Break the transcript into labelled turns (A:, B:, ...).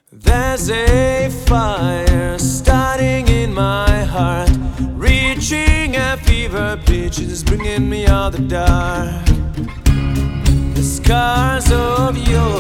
A: There's a fire starting in my heart, reaching a fever pitch, it's bringing me out the dark. The scars of your